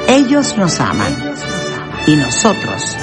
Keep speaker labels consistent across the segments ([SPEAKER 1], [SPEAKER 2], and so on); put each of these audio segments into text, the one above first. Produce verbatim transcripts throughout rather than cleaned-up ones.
[SPEAKER 1] Ellos nos aman. Y nosotros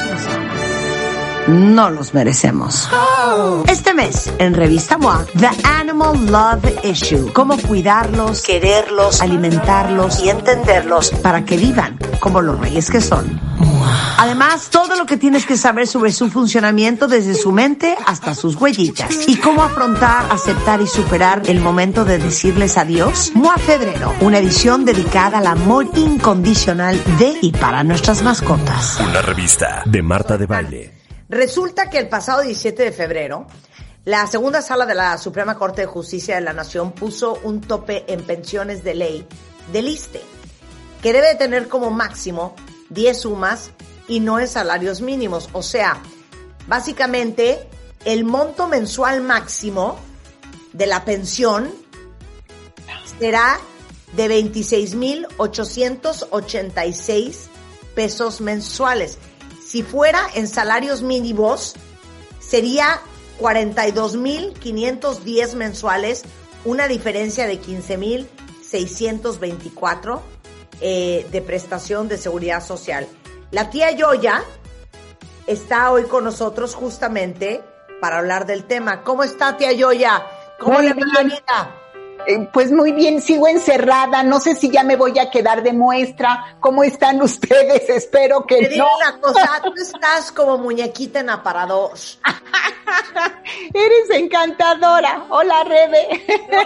[SPEAKER 1] no los merecemos. Este mes, en Revista M O A, The Animal Love Issue. Cómo cuidarlos, quererlos, alimentarlos y entenderlos para que vivan como los reyes que son. Además, todo lo que tienes que saber sobre su funcionamiento desde su mente hasta sus huellitas. Y cómo afrontar, aceptar y superar el momento de decirles adiós. M O A Febrero, una edición dedicada al amor incondicional de y para nuestras mascotas.
[SPEAKER 2] Una revista de Marta de Baile.
[SPEAKER 1] Resulta que el pasado diecisiete de febrero, la segunda sala de la Suprema Corte de Justicia de la Nación puso un tope en pensiones de ley del ISSSTE, que debe tener como máximo diez sumas y no en salarios mínimos. O sea, básicamente, el monto mensual máximo de la pensión será de veintiséis mil ochocientos ochenta y seis pesos mensuales. Si fuera en salarios mínimos, sería cuarenta y dos mil quinientos diez mensuales, una diferencia de quince mil seiscientos veinticuatro eh, de prestación de seguridad social. La tía Yoya está hoy con nosotros justamente para hablar del tema. ¿Cómo está, tía Yoya? ¿Cómo
[SPEAKER 3] Muy
[SPEAKER 1] le va la
[SPEAKER 3] bien.
[SPEAKER 1] vida?
[SPEAKER 3] Eh, pues muy bien, sigo encerrada, no sé si ya me voy a quedar de muestra. ¿Cómo están ustedes? Espero que
[SPEAKER 1] Te digo
[SPEAKER 3] no.
[SPEAKER 1] una cosa, tú estás como muñequita en aparador.
[SPEAKER 3] Eres encantadora. Hola, Rebe.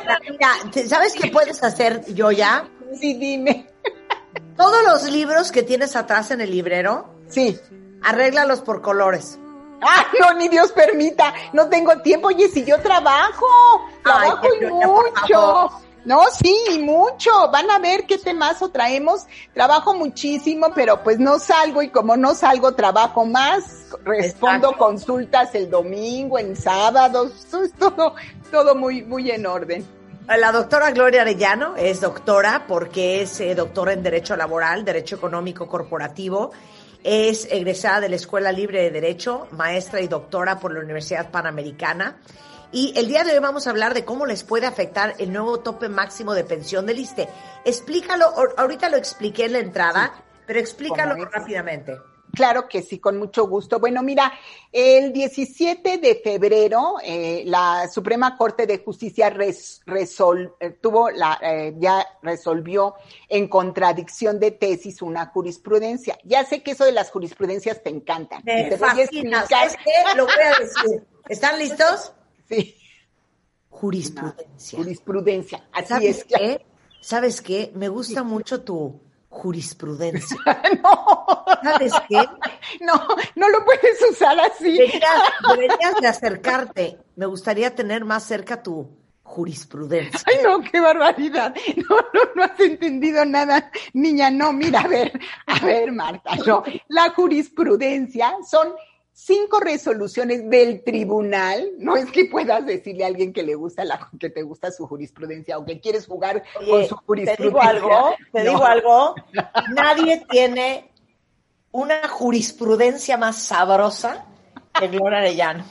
[SPEAKER 1] Mira, ¿sabes qué puedes hacer, Yoya?
[SPEAKER 3] Sí, dime.
[SPEAKER 1] Todos los libros que tienes atrás en el librero,
[SPEAKER 3] Sí.
[SPEAKER 1] arréglalos por colores.
[SPEAKER 3] Ah, no, ni Dios permita, no tengo tiempo. Oye, si yo trabajo, trabajo
[SPEAKER 1] Ay,
[SPEAKER 3] y
[SPEAKER 1] qué Yoya, por
[SPEAKER 3] mucho.
[SPEAKER 1] favor.
[SPEAKER 3] No, sí, y mucho. Van a ver qué temazo traemos. Trabajo muchísimo, pero pues no salgo, y como no salgo, trabajo más. Respondo
[SPEAKER 1] Exacto.
[SPEAKER 3] consultas el domingo, en sábados. Eso es todo, todo muy, muy en orden.
[SPEAKER 1] La doctora Gloria Arellano es doctora porque es eh, doctora en Derecho Laboral, Derecho Económico Corporativo. Es egresada de la Escuela Libre de Derecho, maestra y doctora por la Universidad Panamericana. Y el día de hoy vamos a hablar de cómo les puede afectar el nuevo tope máximo de pensión del ISSSTE. Explícalo, ahorita lo expliqué en la entrada, sí, pero explícalo rápidamente.
[SPEAKER 3] Claro que sí, con mucho gusto. Bueno, mira, el diecisiete de febrero eh, la Suprema Corte de Justicia res, resol, eh, tuvo la, eh, ya resolvió en contradicción de tesis una jurisprudencia. Ya sé que eso de las jurisprudencias te encantan.
[SPEAKER 1] Me
[SPEAKER 3] te
[SPEAKER 1] fascina. ¿Sabes qué? Lo voy a decir. ¿Están listos?
[SPEAKER 3] Sí.
[SPEAKER 1] Jurisprudencia.
[SPEAKER 3] Jurisprudencia, así
[SPEAKER 1] ¿Sabes
[SPEAKER 3] es.
[SPEAKER 1] qué? ¿Sabes qué? Me gusta sí. mucho tu jurisprudencia.
[SPEAKER 3] No.
[SPEAKER 1] ¿Sabes qué?
[SPEAKER 3] No, no lo puedes usar así.
[SPEAKER 1] Deberías, deberías de acercarte. Me gustaría tener más cerca tu jurisprudencia.
[SPEAKER 3] Ay, no, qué barbaridad. No, no, no has entendido nada, niña. No, mira, a ver, a ver, Marta, no. La jurisprudencia son cinco resoluciones del tribunal. No es que puedas decirle a alguien que le gusta la, que te gusta su jurisprudencia o que quieres jugar Oye, con su jurisprudencia.
[SPEAKER 1] Te digo algo, te no. digo algo. Nadie tiene una jurisprudencia más sabrosa que Gloria Arellano.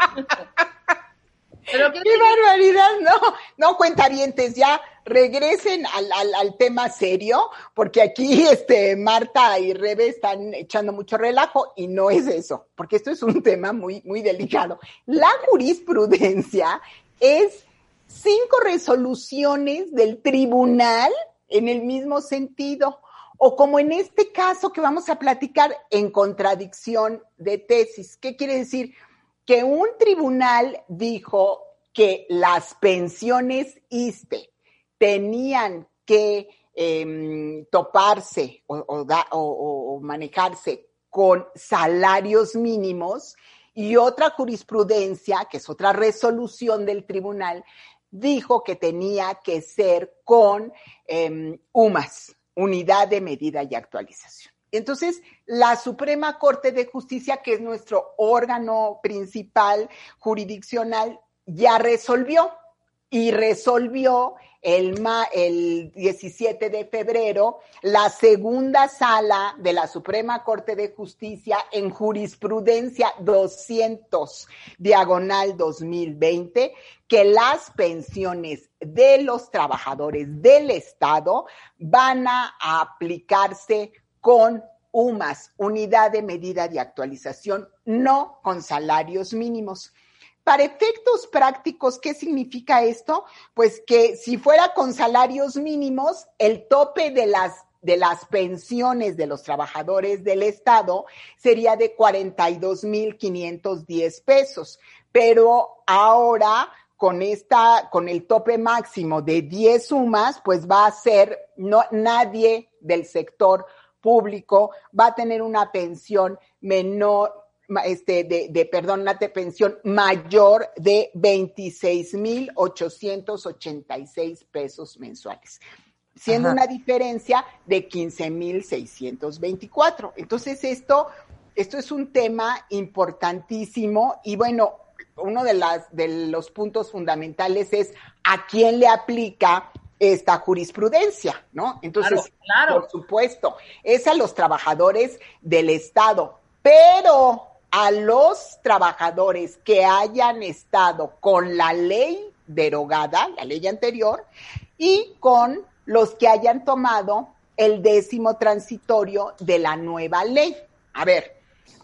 [SPEAKER 3] Pero qué, qué barbaridad, no, no, cuentavientes, ya regresen al, al, al tema serio, porque aquí este Marta y Rebe están echando mucho relajo y no es eso, porque esto es un tema muy, muy delicado. La jurisprudencia es cinco resoluciones del tribunal en el mismo sentido, o como en este caso que vamos a platicar, en contradicción de tesis. ¿Qué quiere decir? Que un tribunal dijo que las pensiones ISSSTE tenían que eh, toparse o, o, da, o, o manejarse con salarios mínimos, y otra jurisprudencia, que es otra resolución del tribunal, dijo que tenía que ser con eh, UMAS, Unidad de Medida y Actualización. Entonces, la Suprema Corte de Justicia, que es nuestro órgano principal jurisdiccional, ya resolvió. y resolvió el, ma, el diecisiete de febrero la segunda sala de la Suprema Corte de Justicia en jurisprudencia doscientos, diagonal dos mil veinte, que las pensiones de los trabajadores del Estado van a aplicarse con U M A S, Unidad de Medida de Actualización, no con salarios mínimos. Para efectos prácticos, ¿qué significa esto? Pues que si fuera con salarios mínimos, el tope de las, de las pensiones de los trabajadores del Estado sería de cuarenta y dos mil quinientos diez pesos. Pero ahora, con esta, con el tope máximo de diez U M A S, pues va a ser, no, nadie del sector público va a tener una pensión menor, Este, de, de, perdón, una pensión mayor de veintiséis mil ochocientos ochenta y seis pesos mensuales, siendo Ajá. una diferencia de quince mil seiscientos veinticuatro. Entonces, esto, esto es un tema importantísimo y bueno, uno de, las, de los puntos fundamentales es a quién le aplica esta jurisprudencia, ¿no? Entonces, claro, claro. por supuesto, es a los trabajadores del Estado, pero a los trabajadores que hayan estado con la ley derogada, la ley anterior, y con los que hayan tomado el décimo transitorio de la nueva ley. A ver,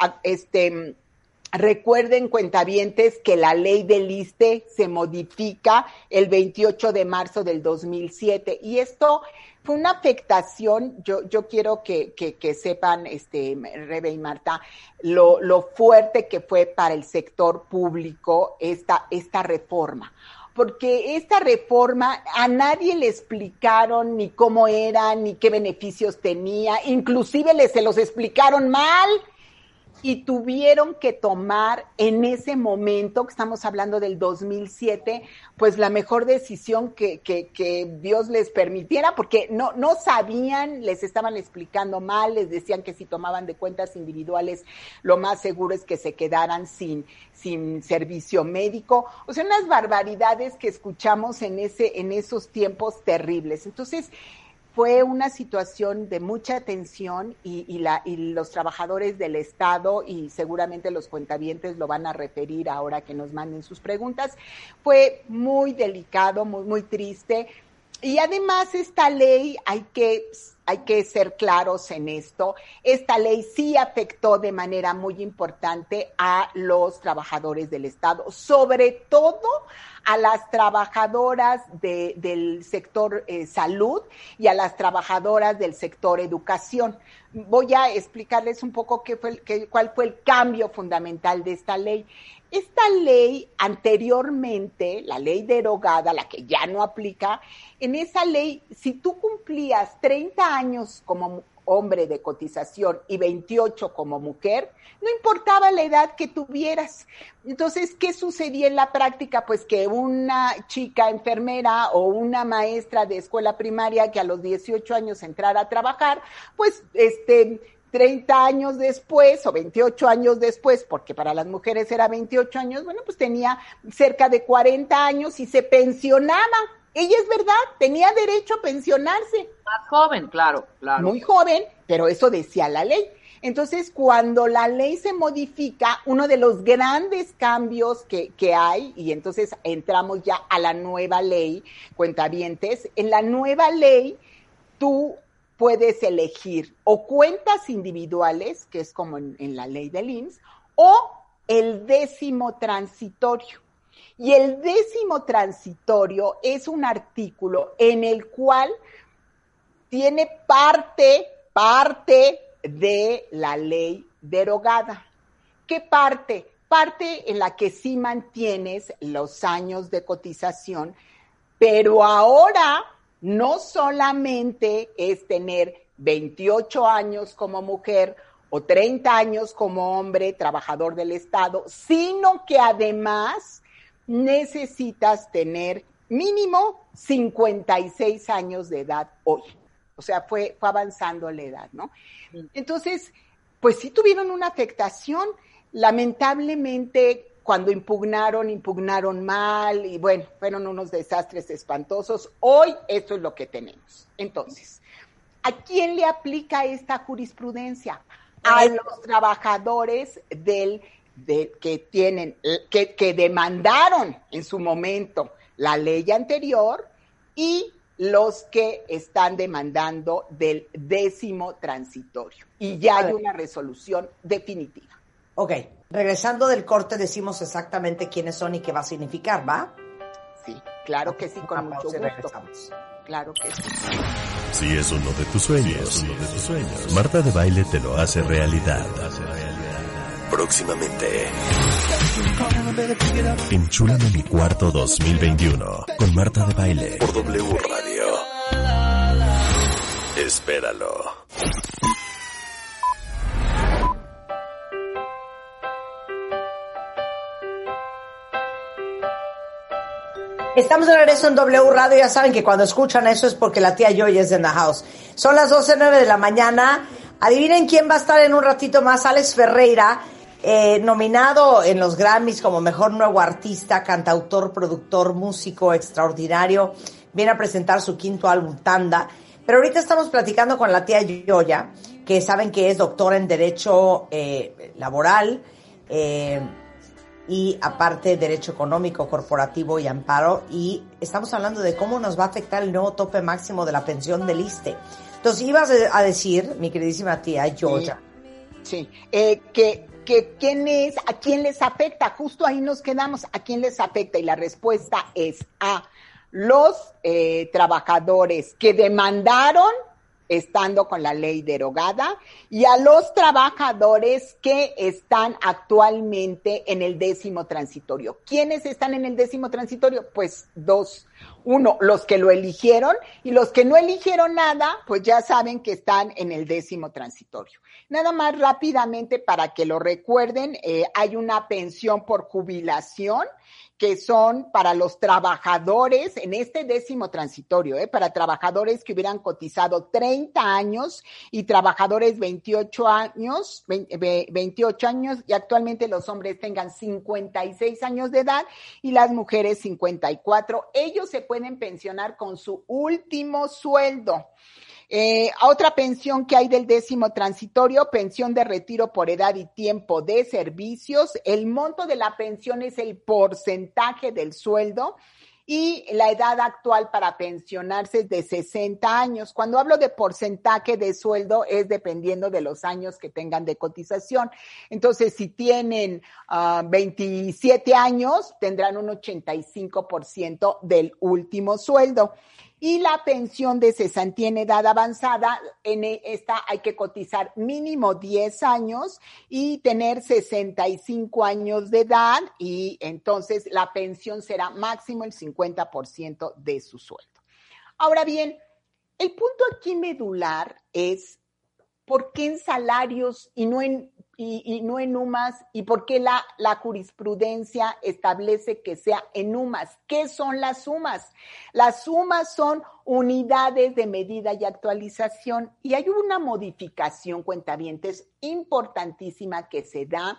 [SPEAKER 3] este, recuerden, cuentavientes, que la ley del ISSSTE se modifica el veintiocho de marzo del dos mil siete, y esto fue una afectación. Yo, yo quiero que, que, que sepan, este, Rebe y Marta, lo, lo fuerte que fue para el sector público esta, esta reforma. Porque esta reforma a nadie le explicaron ni cómo era, ni qué beneficios tenía, inclusive les se los explicaron mal. Y tuvieron que tomar en ese momento, que estamos hablando del dos mil siete, pues la mejor decisión que, que, que Dios les permitiera, porque no, no sabían, les estaban explicando mal, les decían que si tomaban de cuentas individuales, lo más seguro es que se quedaran sin, sin servicio médico. O sea, unas barbaridades que escuchamos en ese, en esos tiempos terribles. Entonces, fue una situación de mucha tensión y, y, la, y los trabajadores del Estado, y seguramente los cuentavientes lo van a referir ahora que nos manden sus preguntas, fue muy delicado, muy, muy triste. Y además esta ley, hay que, hay que ser claros en esto, esta ley sí afectó de manera muy importante a los trabajadores del Estado, sobre todo a las trabajadoras de, del sector eh, salud y a las trabajadoras del sector educación. Voy a explicarles un poco qué fue el, qué, cuál fue el cambio fundamental de esta ley. Esta ley anteriormente, la ley derogada, la que ya no aplica, en esa ley, si tú cumplías treinta años como hombre de cotización y veintiocho como mujer, no importaba la edad que tuvieras. Entonces, ¿qué sucedía en la práctica? Pues que una chica enfermera o una maestra de escuela primaria que a los dieciocho años entrara a trabajar, pues este treinta años después o veintiocho años después, porque para las mujeres era veintiocho años, bueno, pues tenía cerca de cuarenta años y se pensionaba. Ella es verdad, tenía derecho a pensionarse.
[SPEAKER 4] Más joven, claro, claro.
[SPEAKER 3] Muy joven, pero eso decía la ley. Entonces, cuando la ley se modifica, uno de los grandes cambios que, que hay, y entonces entramos ya a la nueva ley, cuentavientes, en la nueva ley tú puedes elegir o cuentas individuales, que es como en, en la ley del I M S S, o el décimo transitorio. Y el décimo transitorio es un artículo en el cual tiene parte, parte de la ley derogada. ¿Qué parte? Parte en la que sí mantienes los años de cotización, pero ahora no solamente es tener veintiocho años como mujer o treinta años como hombre trabajador del Estado, sino que además necesitas tener mínimo cincuenta y seis años de edad hoy. O sea, fue, fue avanzando la edad, ¿no? Entonces, pues sí tuvieron una afectación. Lamentablemente, cuando impugnaron, impugnaron mal y bueno, fueron unos desastres espantosos. Hoy esto es lo que tenemos. Entonces, ¿a quién le aplica esta jurisprudencia? A los trabajadores del, de, que tienen, que, que demandaron en su momento la ley anterior y los que están demandando del décimo transitorio. Y ya hay una resolución definitiva.
[SPEAKER 1] Ok, regresando del corte decimos exactamente quiénes son y qué va a significar, ¿va?
[SPEAKER 3] Sí, claro que sí, con mucho gusto.
[SPEAKER 1] Regresamos.
[SPEAKER 3] Claro que sí.
[SPEAKER 2] Si es uno de tus sueños, si es uno de tus sueños, Marta de Baile te lo hace realidad. Próximamente. Enchúlame mi cuarto dos mil veintiuno con Marta de Baile por W Radio. Espéralo.
[SPEAKER 1] Estamos de regreso en W Radio. Ya saben que cuando escuchan eso es porque la tía Joy es en the house. Son las doce nueve de la mañana. Adivinen quién va a estar en un ratito más. Alex Ferreira, eh, nominado en los Grammys como Mejor Nuevo Artista, cantautor, productor, músico extraordinario. Viene a presentar su quinto álbum, Tanda. Pero ahorita estamos platicando con la tía Yoya, que saben que es doctora en Derecho eh, Laboral, eh, y aparte Derecho Económico, Corporativo y Amparo, y estamos hablando de cómo nos va a afectar el nuevo tope máximo de la pensión del ISSSTE. Entonces, ibas a decir, mi queridísima tía Yoya.
[SPEAKER 3] Sí, sí. Eh, que, que quién es, a quién les afecta, justo ahí nos quedamos, a quién les afecta, y la respuesta es a los eh, trabajadores que demandaron estando con la ley derogada, y a los trabajadores que están actualmente en el décimo transitorio. ¿Quiénes están en el décimo transitorio? Pues dos. Uno, los que lo eligieron, y los que no eligieron nada, pues ya saben que están en el décimo transitorio. Nada más rápidamente para que lo recuerden, eh, hay una pensión por jubilación que son para los trabajadores en este décimo transitorio, ¿eh? Para trabajadores que hubieran cotizado treinta años y trabajadores veintiocho años, veintiocho años, y actualmente los hombres tengan cincuenta y seis años de edad y las mujeres cincuenta y cuatro. Ellos se pueden pensionar con su último sueldo. Eh, otra pensión que hay del décimo transitorio, pensión de retiro por edad y tiempo de servicios. El monto de la pensión es el porcentaje del sueldo y la edad actual para pensionarse es de sesenta años. Cuando hablo de porcentaje de sueldo es dependiendo de los años que tengan de cotización. Entonces, si tienen uh, veintisiete años, tendrán un ochenta y cinco por ciento del último sueldo. Y la pensión de cesantía en edad avanzada, en esta hay que cotizar mínimo diez años y tener sesenta y cinco años de edad, y entonces la pensión será máximo el cincuenta por ciento de su sueldo. Ahora bien, el punto aquí medular es ¿por qué en salarios y no en Y, y no en UMAS? ¿Y por qué la, la jurisprudencia establece que sea en UMAS? ¿Qué son las UMAS? Las UMAS son unidades de medida y actualización, y hay una modificación, cuentavientes, importantísima que se da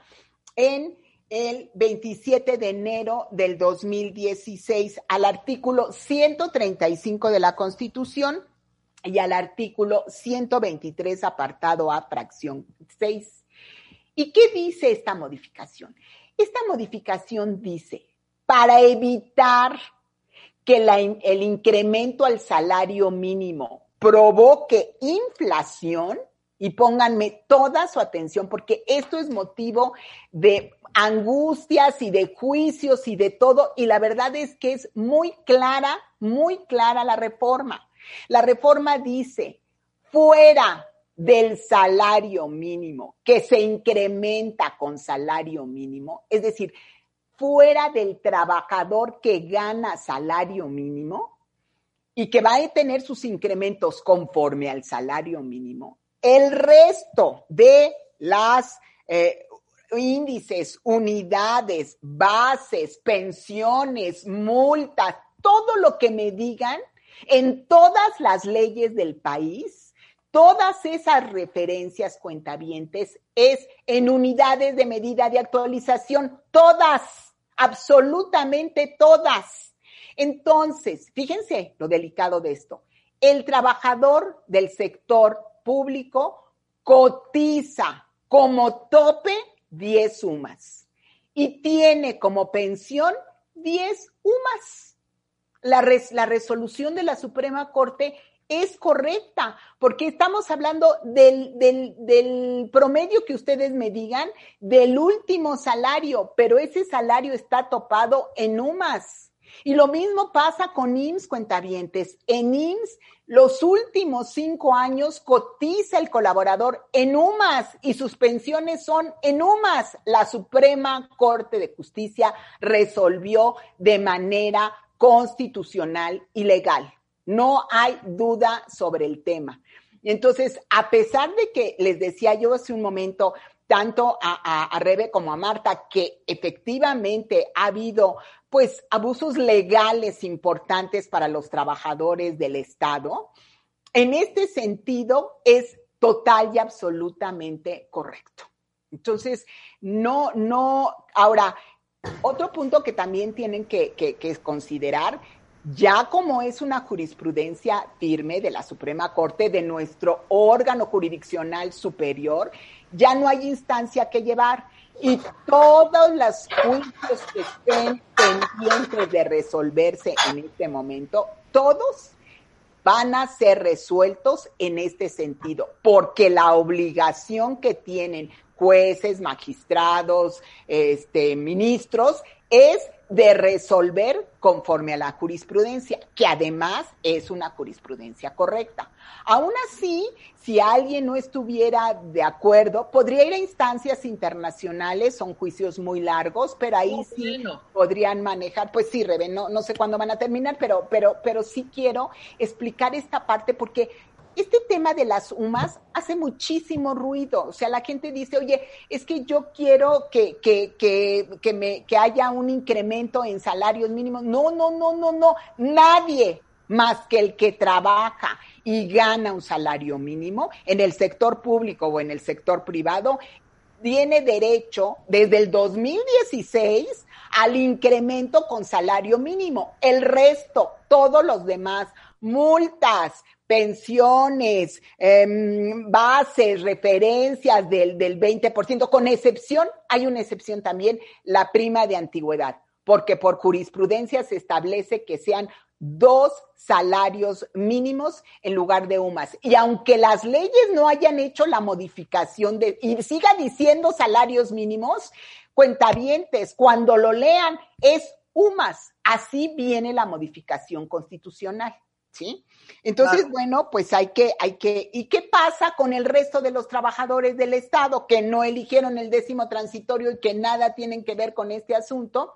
[SPEAKER 3] en el veintisiete de enero del dos mil dieciséis al artículo ciento treinta y cinco de la Constitución y al artículo ciento veintitrés, apartado A, fracción seis. ¿Y qué dice esta modificación? Esta modificación dice, para evitar que la, el incremento al salario mínimo provoque inflación, y pónganme toda su atención porque esto es motivo de angustias y de juicios y de todo, y la verdad es que es muy clara, muy clara la reforma. La reforma dice, fuera del salario mínimo, que se incrementa con salario mínimo, es decir, fuera del trabajador que gana salario mínimo y que va a tener sus incrementos conforme al salario mínimo, el resto de las eh, índices, unidades, bases, pensiones, multas, todo lo que me digan, en todas las leyes del país, Todas esas referencias, cuentavientes, es en unidades de medida de actualización, todas, absolutamente todas. Entonces, fíjense lo delicado de esto. El trabajador del sector público cotiza como tope diez UMAS y tiene como pensión diez UMAS. La, res, la resolución de la Suprema Corte es correcta, porque estamos hablando del, del, del promedio que ustedes me digan, del último salario, pero ese salario está topado en UMAS. Y lo mismo pasa con I M S S, cuentavientes. En I M S S, los últimos cinco años cotiza el colaborador en UMAS y sus pensiones son en UMAS. La Suprema Corte de Justicia resolvió de manera constitucional y legal. No hay duda sobre el tema. Entonces, a pesar de que les decía yo hace un momento, tanto a, a, a Rebe como a Marta, que efectivamente ha habido pues abusos legales importantes para los trabajadores del Estado, en este sentido es total y absolutamente correcto. Entonces, no, no, ahora, otro punto que también tienen que, que, que considerar, ya como es una jurisprudencia firme de la Suprema Corte, de nuestro órgano jurisdiccional superior, ya no hay instancia que llevar y todos los juicios que estén pendientes de resolverse en este momento, todos van a ser resueltos en este sentido, porque la obligación que tienen jueces, magistrados, este, ministros, es de resolver conforme a la jurisprudencia, que además es una jurisprudencia correcta. Aún así, si alguien no estuviera de acuerdo, podría ir a instancias internacionales, son juicios muy largos, pero ahí oh, sí bueno. podrían manejar, pues sí, Rebe, no, no sé cuándo van a terminar, pero, pero, pero sí quiero explicar esta parte porque este tema de las UMAS hace muchísimo ruido. O sea, la gente dice, oye, es que yo quiero que, que, que, que, me, que haya un incremento en salarios mínimos. No, no, no, no, no. Nadie más que el que trabaja y gana un salario mínimo en el sector público o en el sector privado tiene derecho desde el dos mil dieciséis al incremento con salario mínimo. El resto, todos los demás, multas, pensiones, eh, bases, referencias del, del veinte por ciento, con excepción, hay una excepción también, la prima de antigüedad, porque por jurisprudencia se establece que sean dos salarios mínimos en lugar de UMAS. Y aunque las leyes no hayan hecho la modificación de, y siga diciendo salarios mínimos, cuentavientes, cuando lo lean, es UMAS. Así viene la modificación constitucional. ¿Sí? Entonces, claro. bueno, pues hay que, hay que, ¿y qué pasa con el resto de los trabajadores del Estado que no eligieron el décimo transitorio y que nada tienen que ver con este asunto?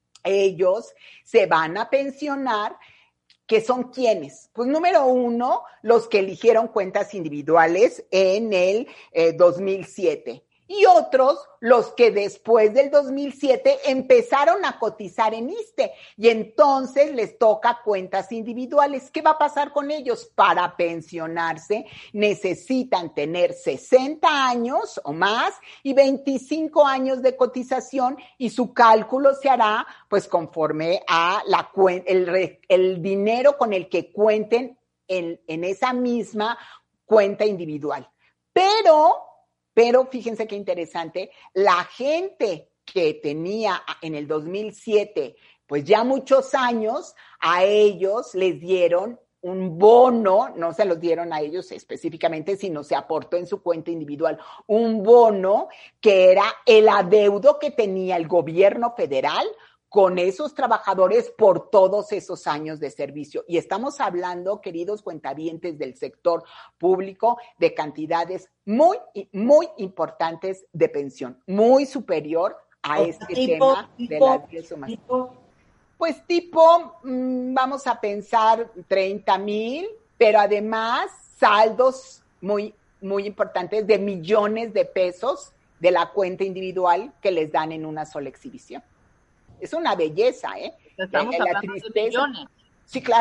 [SPEAKER 3] Ellos se van a pensionar, ¿que son quiénes? Pues número uno, los que eligieron cuentas individuales en el eh, dos mil siete. Y otros, los que después del dos mil siete empezaron a cotizar en ISSSTE y entonces les toca cuentas individuales. ¿Qué va a pasar con ellos? Para pensionarse necesitan tener sesenta años o más y veinticinco años de cotización y su cálculo se hará pues conforme a la el, el dinero con el que cuenten en, en esa misma cuenta individual. Pero... Pero fíjense qué interesante, la gente que tenía en el dos mil siete, pues ya muchos años, a ellos les dieron un bono, no se los dieron a ellos específicamente, sino se aportó en su cuenta individual, un bono que era el adeudo que tenía el gobierno federal con esos trabajadores por todos esos años de servicio. Y estamos hablando, queridos cuentavientes del sector público, de cantidades muy, muy importantes de pensión, muy superior a este tipo, tema tipo, de las diez UMAS. Tipo. Pues tipo, mmm, vamos a pensar treinta mil, pero además saldos muy, muy importantes de millones de pesos de la cuenta individual que les dan en una sola exhibición. Es una belleza, ¿eh?
[SPEAKER 4] Estamos
[SPEAKER 3] la,
[SPEAKER 4] hablando
[SPEAKER 3] la tristeza.
[SPEAKER 4] de millones.
[SPEAKER 3] Sí, claro,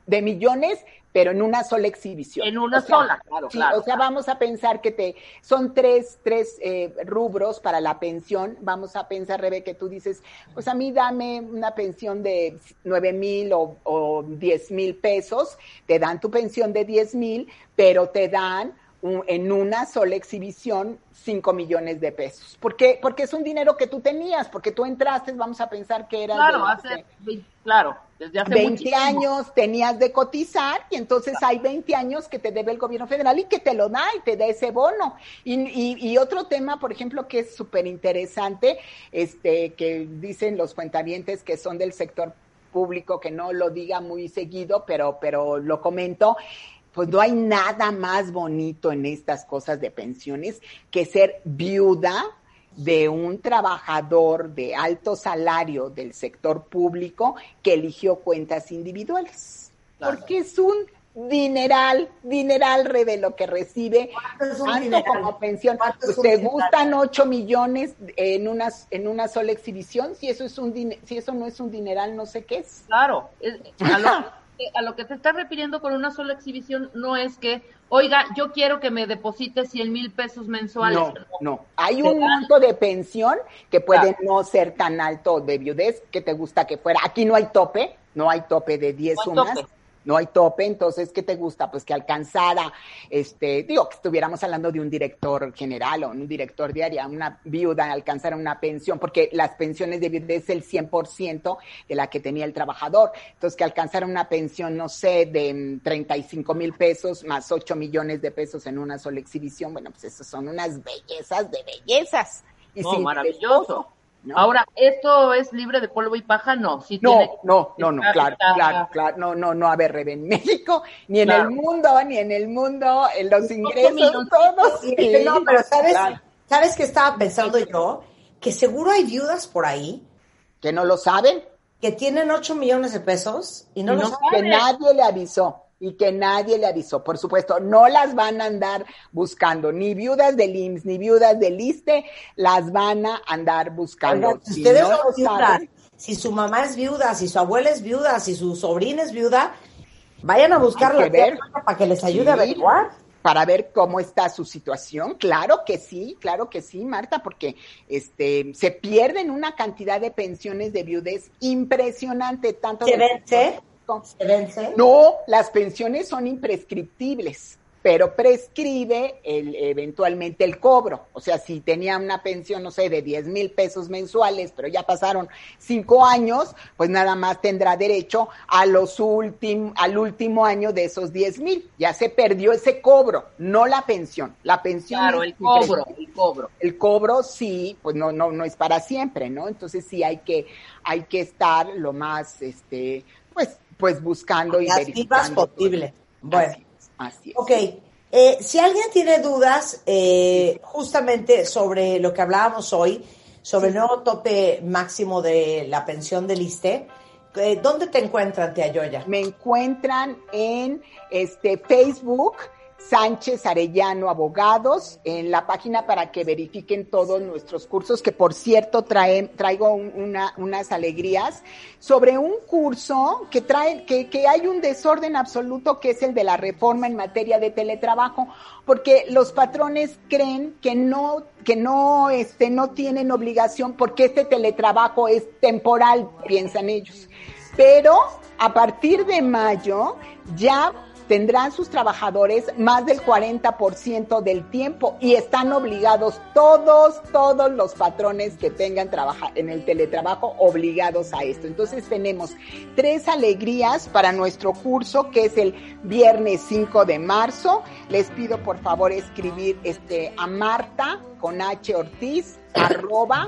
[SPEAKER 3] de millones, pero en una sola exhibición.
[SPEAKER 4] En una
[SPEAKER 3] o sea,
[SPEAKER 4] sola, claro,
[SPEAKER 3] sí,
[SPEAKER 4] claro.
[SPEAKER 3] O sea, vamos a pensar que te son tres, tres eh, rubros para la pensión. Vamos a pensar, Rebe, que tú dices, pues a mí dame una pensión de nueve mil o, o diez mil pesos. Te dan tu pensión de diez mil, pero te dan un, en una sola exhibición cinco millones de pesos. ¿Por qué? Porque es un dinero que tú tenías, porque tú entraste, vamos a pensar que eras
[SPEAKER 4] Claro,
[SPEAKER 3] de,
[SPEAKER 4] hace, de, claro, desde hace
[SPEAKER 3] veinte
[SPEAKER 4] muchísimo.
[SPEAKER 3] años tenías de cotizar y entonces hay veinte años que te debe el gobierno federal y que te lo da y te da ese bono. Y, y, y otro tema, por ejemplo, que es súper interesante, este, que dicen los cuentavientes que son del sector público, que no lo diga muy seguido, pero, pero lo comento. Pues no hay nada más bonito en estas cosas de pensiones que ser viuda de un trabajador de alto salario del sector público que eligió cuentas individuales. Claro. Porque es un dineral, dineral, Rebe, lo que recibe, tanto como pensión. Pues te gustan ocho millones en una, en una sola exhibición. Si eso es un din- si eso no es un dineral, no sé qué es.
[SPEAKER 4] Claro, es, a lo, a lo que te estás refiriendo con una sola exhibición no es que, oiga, yo quiero que me deposite cien mil pesos mensuales.
[SPEAKER 3] No, no. Hay un monto de pensión que puede claro. no ser tan alto de viudez, que te gusta que fuera. Aquí no hay tope, no hay tope de diez no sumas. Tope. No hay tope, entonces, ¿qué te gusta? Pues que alcanzara, este, digo, que estuviéramos hablando de un director general o un director de área, una viuda, alcanzara una pensión, porque las pensiones de viuda es el cien por ciento de la que tenía el trabajador. Entonces, que alcanzara una pensión, no sé, de treinta y cinco mil pesos más ocho millones de pesos en una sola exhibición, bueno, pues esas son unas bellezas de bellezas. Y
[SPEAKER 4] no,
[SPEAKER 3] sin
[SPEAKER 4] maravilloso.
[SPEAKER 3] esposo, ¿no?
[SPEAKER 4] Ahora, ¿esto es libre de polvo y paja? No, sí
[SPEAKER 3] no,
[SPEAKER 4] tiene,
[SPEAKER 3] no, no, no,
[SPEAKER 4] está,
[SPEAKER 3] claro,
[SPEAKER 4] está,
[SPEAKER 3] claro, claro, no, no, no, a ver, Rebe, en México, ni en
[SPEAKER 4] claro.
[SPEAKER 3] el mundo, ni en el mundo, en los ingresos, todos.
[SPEAKER 1] Sí, sí, no, pero ¿sabes, claro. ¿sabes qué estaba pensando yo? Que seguro hay viudas por ahí.
[SPEAKER 3] ¿Que no lo saben?
[SPEAKER 1] Que tienen ocho millones de pesos y no, y no lo saben.
[SPEAKER 3] Que nadie le avisó. Y que nadie le avisó, por supuesto, no las van a andar buscando, ni viudas del I M S S, ni viudas del ISSSTE, las van a andar buscando.
[SPEAKER 1] Oigan, si ustedes no lo saben, si su mamá es viuda, si su abuela es viuda, si su sobrina es viuda, vayan a buscarla para que les ayude sí, a averiguar.
[SPEAKER 3] Para ver cómo está su situación, claro que sí, claro que sí, Marta, porque este se pierden una cantidad de pensiones de viudez impresionante, tanto
[SPEAKER 1] ¿Se vence? ¿Se vence?
[SPEAKER 3] No, las pensiones son imprescriptibles, pero prescribe el, eventualmente el cobro. O sea, si tenía una pensión, no sé, de diez mil pesos mensuales, pero ya pasaron cinco años, pues nada más tendrá derecho a los últimos, al último año de esos diez mil. Ya se perdió ese cobro, no la pensión. La pensión
[SPEAKER 4] claro,
[SPEAKER 3] es
[SPEAKER 4] el cobro, el cobro.
[SPEAKER 3] El cobro sí, pues no, no, no es para siempre, ¿no? Entonces sí hay que, hay que estar lo más, este, pues, pues buscando y
[SPEAKER 1] las
[SPEAKER 3] verificando.
[SPEAKER 1] Posible. Bueno.
[SPEAKER 3] Así es, así es.
[SPEAKER 1] Ok, eh, si alguien tiene dudas eh, justamente sobre lo que hablábamos hoy, sobre sí. el nuevo tope máximo de la pensión del ISSSTE, eh, ¿dónde te encuentran, tía Yoya?
[SPEAKER 3] Me encuentran en este Facebook, Sánchez Arellano Abogados, en la página para que verifiquen todos nuestros cursos, que por cierto trae, traigo un, una, unas alegrías sobre un curso que trae, que, que hay un desorden absoluto, que es el de la reforma en materia de teletrabajo, porque los patrones creen que no, que no, este, no tienen obligación porque este teletrabajo es temporal, piensan ellos. Pero a partir de mayo ya tendrán sus trabajadores más del cuarenta por ciento del tiempo y están obligados todos, todos los patrones que tengan trabaja, en el teletrabajo obligados a esto. Entonces tenemos tres alegrías para nuestro curso, que es el viernes cinco de marzo. Les pido por favor escribir este a Marta con H Ortiz arroba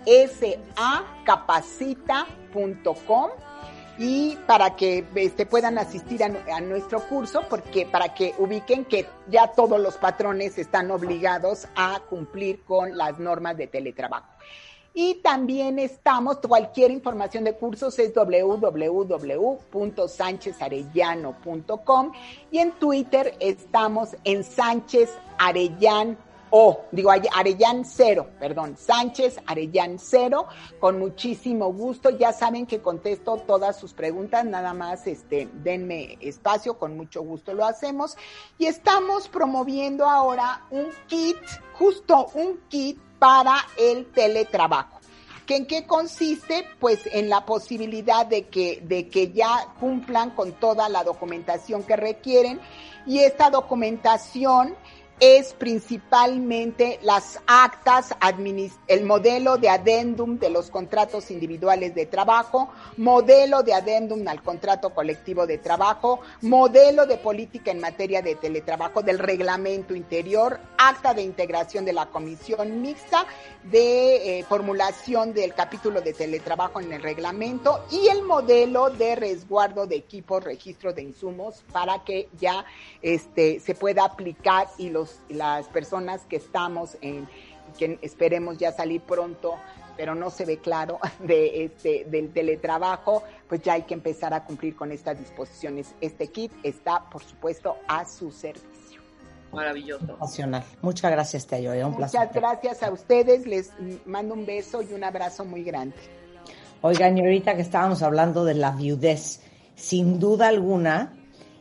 [SPEAKER 3] sacapacita punto com. Y para que este, puedan asistir a, a nuestro curso, porque para que ubiquen que ya todos los patrones están obligados a cumplir con las normas de teletrabajo. Y también estamos, cualquier información de cursos es doble u doble u doble u punto sánchez arellano punto com y en Twitter estamos en Sánchez Arellán O, digo, Arellán Cero, perdón, Sánchez Arellán Cero, con muchísimo gusto. Ya saben que contesto todas sus preguntas, nada más este, denme espacio, con mucho gusto lo hacemos. Y estamos promoviendo ahora un kit, justo un kit para el teletrabajo. ¿En qué consiste? Pues en la posibilidad de que, de que ya cumplan con toda la documentación que requieren, y esta documentación es principalmente las actas, el modelo de adendum de los contratos individuales de trabajo, modelo de adendum al contrato colectivo de trabajo, modelo de política en materia de teletrabajo, del reglamento interior, acta de integración de la comisión mixta, de eh, formulación del capítulo de teletrabajo en el reglamento, y el modelo de resguardo de equipos, registro de insumos, para que ya este, se pueda aplicar y los las personas que estamos en, que esperemos ya salir pronto, pero no se ve claro, de este, del teletrabajo, pues ya hay que empezar a cumplir con estas disposiciones. Este kit está, por supuesto, a su servicio.
[SPEAKER 4] Maravilloso.
[SPEAKER 1] Sensacional. Muchas gracias, Tello. Un
[SPEAKER 3] Muchas
[SPEAKER 1] placer.
[SPEAKER 3] gracias a ustedes. Les mando un beso y un abrazo muy grande.
[SPEAKER 1] Oigan, y ahorita que estábamos hablando de la viudez, sin duda alguna,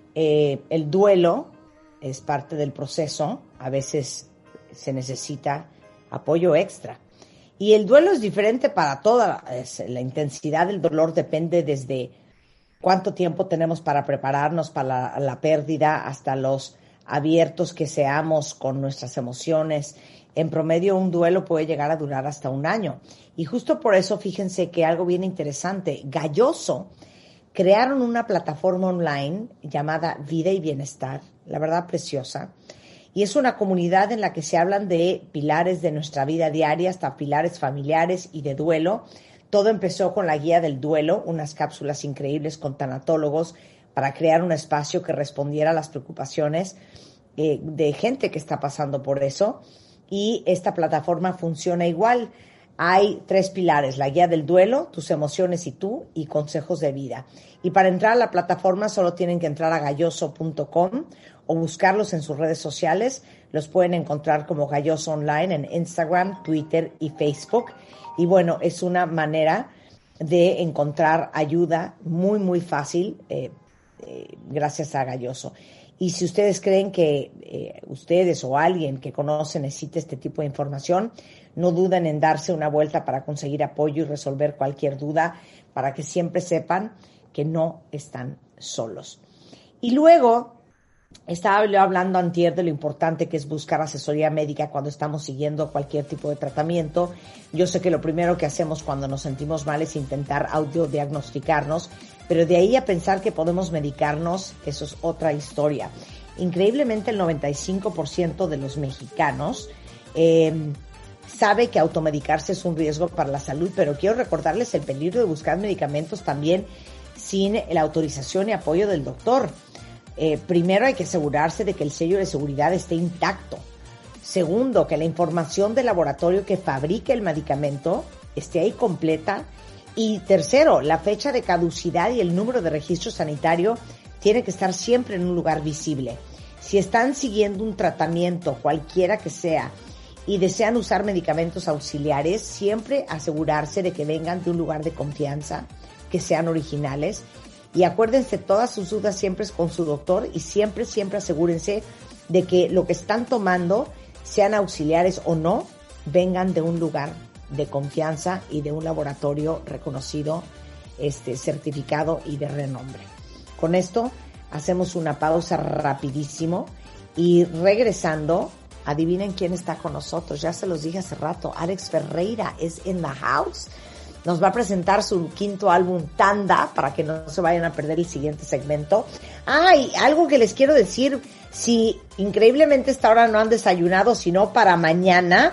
[SPEAKER 1] eh, el duelo es parte del proceso. A veces se necesita apoyo extra. Y el duelo es diferente para toda. Es, la intensidad del dolor depende desde cuánto tiempo tenemos para prepararnos para la, la pérdida, hasta los abiertos que seamos con nuestras emociones. En promedio, un duelo puede llegar a durar hasta un año. Y justo por eso, fíjense que algo bien interesante, Galloso crearon una plataforma online llamada Vida y Bienestar, la verdad preciosa, y es una comunidad en la que se hablan de pilares de nuestra vida diaria hasta pilares familiares y de duelo. Todo empezó con la guía del duelo, unas cápsulas increíbles con tanatólogos para crear un espacio que respondiera a las preocupaciones eh, de gente que está pasando por eso. Y esta plataforma funciona igual. Hay tres pilares: la guía del duelo, tus emociones y tú, y consejos de vida. Y para entrar a la plataforma solo tienen que entrar a galloso punto com o buscarlos en sus redes sociales. Los pueden encontrar como Galloso Online en Instagram, Twitter y Facebook. Y bueno, es una manera de encontrar ayuda muy, muy fácil eh, eh, gracias a Galloso. Y si ustedes creen que eh, ustedes o alguien que conoce necesita este tipo de información, no duden en darse una vuelta para conseguir apoyo y resolver cualquier duda, para que siempre sepan que no están solos. Y luego, estaba yo hablando antier de lo importante que es buscar asesoría médica cuando estamos siguiendo cualquier tipo de tratamiento. Yo sé que lo primero que hacemos cuando nos sentimos mal es intentar autodiagnosticarnos, pero de ahí a pensar que podemos medicarnos, eso es otra historia. Increíblemente, el noventa y cinco por ciento de los mexicanos eh, sabe que automedicarse es un riesgo para la salud, pero quiero recordarles el peligro de buscar medicamentos también sin la autorización y apoyo del doctor. Eh, primero, hay que asegurarse de que el sello de seguridad esté intacto. Segundo, que la información del laboratorio que fabrica el medicamento esté ahí completa. Y tercero, la fecha de caducidad y el número de registro sanitario tiene que estar siempre en un lugar visible. Si están siguiendo un tratamiento, cualquiera que sea, y desean usar medicamentos auxiliares, siempre asegurarse de que vengan de un lugar de confianza, que sean originales. Y acuérdense, todas sus dudas siempre es con su doctor, y siempre, siempre asegúrense de que lo que están tomando, sean auxiliares o no, vengan de un lugar de confianza y de un laboratorio reconocido, este, certificado y de renombre. Con esto hacemos una pausa rapidísimo y regresando, adivinen quién está con nosotros. Ya se los dije hace rato, Alex Ferreira es in the house. Nos va a presentar su quinto álbum, Tanda, para que no se vayan a perder el siguiente segmento. Ay, ah, algo que les quiero decir, si increíblemente esta hora no han desayunado, sino para mañana.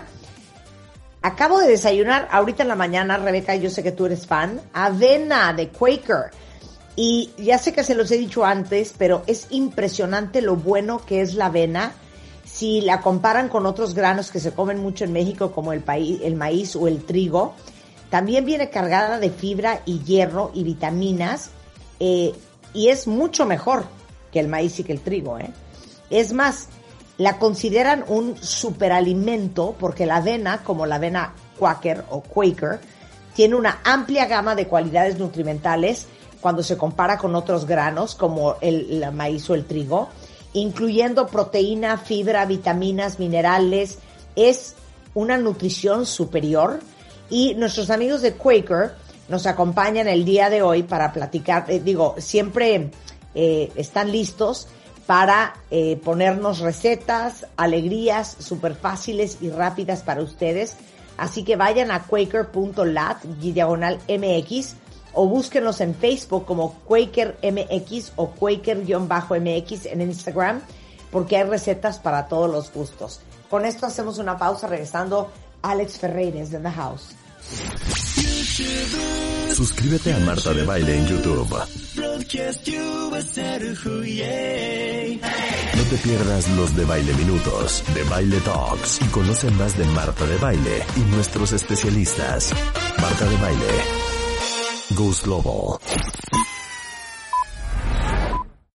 [SPEAKER 1] Acabo de desayunar ahorita en la mañana, Rebeca, yo sé que tú eres fan, avena de Quaker. Y ya sé que se los he dicho antes, pero es impresionante lo bueno que es la avena. Si la comparan con otros granos que se comen mucho en México, como el, país, el maíz o el trigo, también viene cargada de fibra y hierro y vitaminas, eh, y es mucho mejor que el maíz y que el trigo, ¿eh? Es más, la consideran un superalimento porque la avena, como la avena Quaker o Quaker, tiene una amplia gama de cualidades nutrimentales cuando se compara con otros granos como el, el maíz o el trigo, incluyendo proteína, fibra, vitaminas, minerales. Es una nutrición superior y nuestros amigos de Quaker nos acompañan el día de hoy para platicar, eh, digo, siempre eh, están listos para eh, ponernos recetas, alegrías súper fáciles y rápidas para ustedes. Así que vayan a quaker punto lat, diagonal M X, o búsquenlos en Facebook como Quaker M X o Quaker-M X en Instagram, porque hay recetas para todos los gustos. Con esto hacemos una pausa, regresando Alex Ferreira de The House.
[SPEAKER 2] Suscríbete a Marta de Baile en YouTube. No te pierdas los de Baile Minutos, de Baile Talks, y conoce más de Marta de Baile y nuestros especialistas. Marta de Baile goes global.